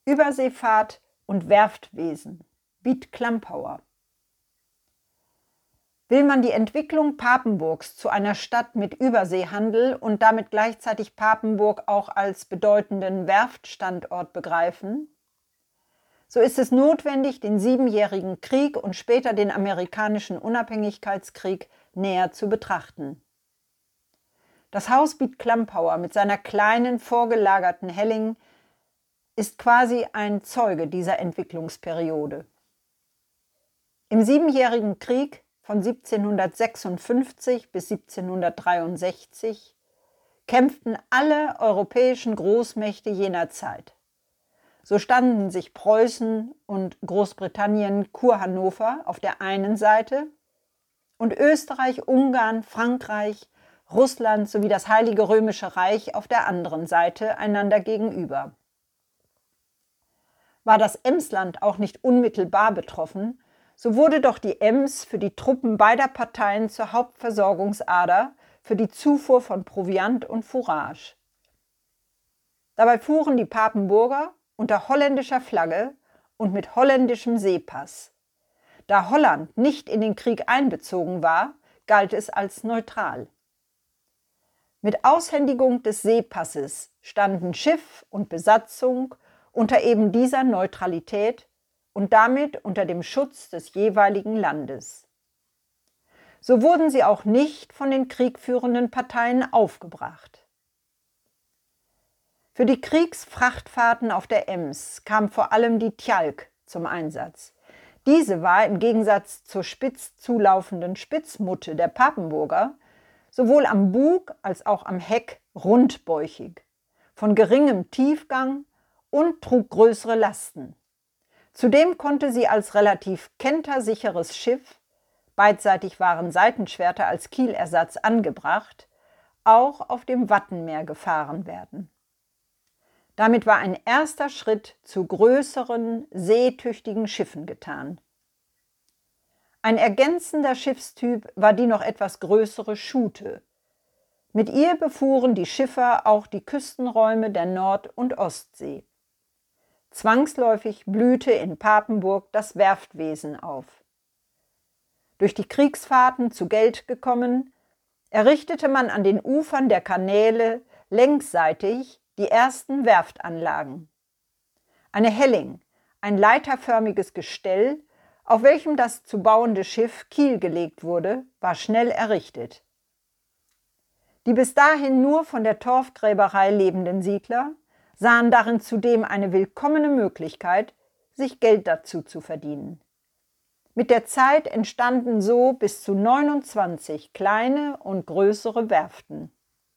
Überseefahrt und Werftwesen, Beat Klampauer. Will man die Entwicklung Papenburgs zu einer Stadt mit Überseehandel und damit gleichzeitig Papenburg auch als bedeutenden Werftstandort begreifen, so ist es notwendig, den Siebenjährigen Krieg und später den amerikanischen Unabhängigkeitskrieg näher zu betrachten. Das Haus Beat Klampauer mit seiner kleinen, vorgelagerten Helling ist quasi ein Zeuge dieser Entwicklungsperiode. Im Siebenjährigen Krieg von 1756 bis 1763 kämpften alle europäischen Großmächte jener Zeit. So standen sich Preußen und Großbritannien Kurhannover auf der einen Seite und Österreich, Ungarn, Frankreich, Russland sowie das Heilige Römische Reich auf der anderen Seite einander gegenüber. War das Emsland auch nicht unmittelbar betroffen, so wurde doch die Ems für die Truppen beider Parteien zur Hauptversorgungsader für die Zufuhr von Proviant und Fourage. Dabei fuhren die Papenburger unter holländischer Flagge und mit holländischem Seepass. Da Holland nicht in den Krieg einbezogen war, galt es als neutral. Mit Aushändigung des Seepasses standen Schiff und Besatzung unter eben dieser Neutralität und damit unter dem Schutz des jeweiligen Landes. So wurden sie auch nicht von den kriegführenden Parteien aufgebracht. Für die Kriegsfrachtfahrten auf der Ems kam vor allem die Tjalk zum Einsatz. Diese war im Gegensatz zur spitz zulaufenden Spitzmutte der Papenburger sowohl am Bug als auch am Heck rundbäuchig, von geringem Tiefgang und trug größere Lasten. Zudem konnte sie als relativ kentersicheres Schiff, beidseitig waren Seitenschwerter als Kielersatz angebracht, auch auf dem Wattenmeer gefahren werden. Damit war ein erster Schritt zu größeren, seetüchtigen Schiffen getan. Ein ergänzender Schiffstyp war die noch etwas größere Schute. Mit ihr befuhren die Schiffer auch die Küstenräume der Nord- und Ostsee. Zwangsläufig blühte in Papenburg das Werftwesen auf. Durch die Kriegsfahrten zu Geld gekommen, errichtete man an den Ufern der Kanäle längsseitig die ersten Werftanlagen. Eine Helling, ein leiterförmiges Gestell, auf welchem das zu bauende Schiff Kiel gelegt wurde, war schnell errichtet. Die bis dahin nur von der Torfgräberei lebenden Siedler sahen darin zudem eine willkommene Möglichkeit, sich Geld dazu zu verdienen. Mit der Zeit entstanden so bis zu 29 kleine und größere Werften.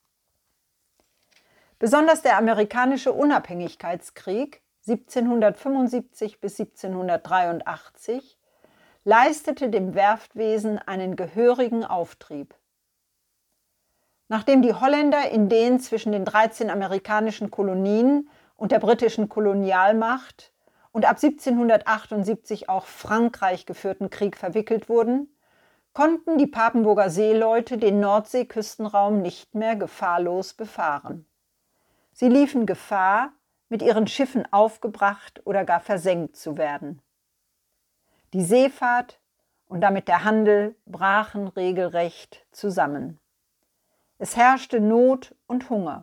Besonders der amerikanische Unabhängigkeitskrieg 1775 bis 1783 leistete dem Werftwesen einen gehörigen Auftrieb. Nachdem die Holländer in den zwischen den 13 amerikanischen Kolonien und der britischen Kolonialmacht und ab 1778 auch Frankreich geführten Krieg verwickelt wurden, konnten die Papenburger Seeleute den Nordseeküstenraum nicht mehr gefahrlos befahren. Sie liefen Gefahr, mit ihren Schiffen aufgebracht oder gar versenkt zu werden. Die Seefahrt und damit der Handel brachen regelrecht zusammen. Es herrschte Not und Hunger.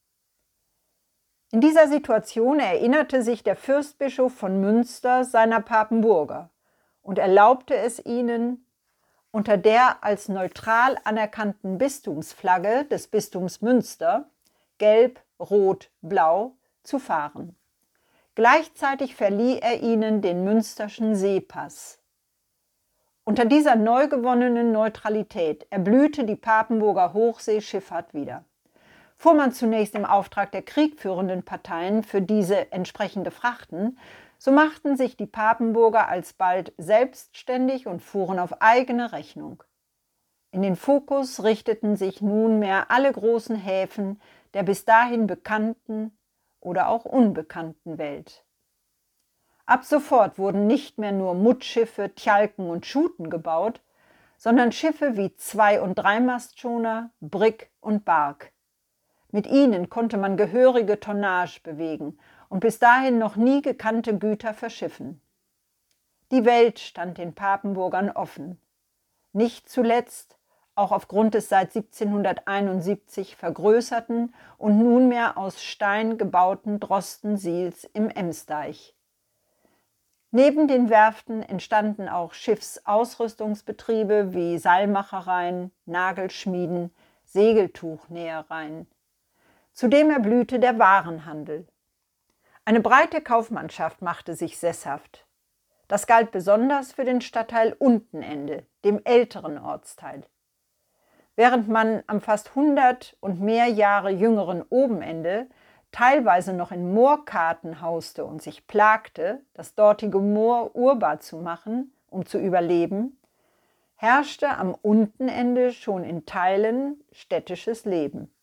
In dieser Situation erinnerte sich der Fürstbischof von Münster seiner Papenburger und erlaubte es ihnen, unter der als neutral anerkannten Bistumsflagge des Bistums Münster, gelb, rot, blau, zu fahren. Gleichzeitig verlieh er ihnen den münsterschen Seepass. Unter dieser neu gewonnenen Neutralität erblühte die Papenburger Hochseeschifffahrt wieder. Fuhr man zunächst im Auftrag der kriegführenden Parteien für diese entsprechende Frachten, so machten sich die Papenburger alsbald selbstständig und fuhren auf eigene Rechnung. In den Fokus richteten sich nunmehr alle großen Häfen der bis dahin bekannten oder auch unbekannten Welt. Ab sofort wurden nicht mehr nur Muttschiffe, Tjalken und Schuten gebaut, sondern Schiffe wie Zwei- und Dreimastschoner, Brigg und Bark. Mit ihnen konnte man gehörige Tonnage bewegen und bis dahin noch nie gekannte Güter verschiffen. Die Welt stand den Papenburgern offen. Nicht zuletzt auch aufgrund des seit 1771 vergrößerten und nunmehr aus Stein gebauten Drostensiels im Emsdeich. Neben den Werften entstanden auch Schiffsausrüstungsbetriebe wie Seilmachereien, Nagelschmieden, Segeltuchnähereien. Zudem erblühte der Warenhandel. Eine breite Kaufmannschaft machte sich sesshaft. Das galt besonders für den Stadtteil Untenende, dem älteren Ortsteil. Während man am fast 100 und mehr Jahre jüngeren Obenende teilweise noch in Moorkarten hauste und sich plagte, das dortige Moor urbar zu machen, um zu überleben, herrschte am Untenende schon in Teilen städtisches Leben.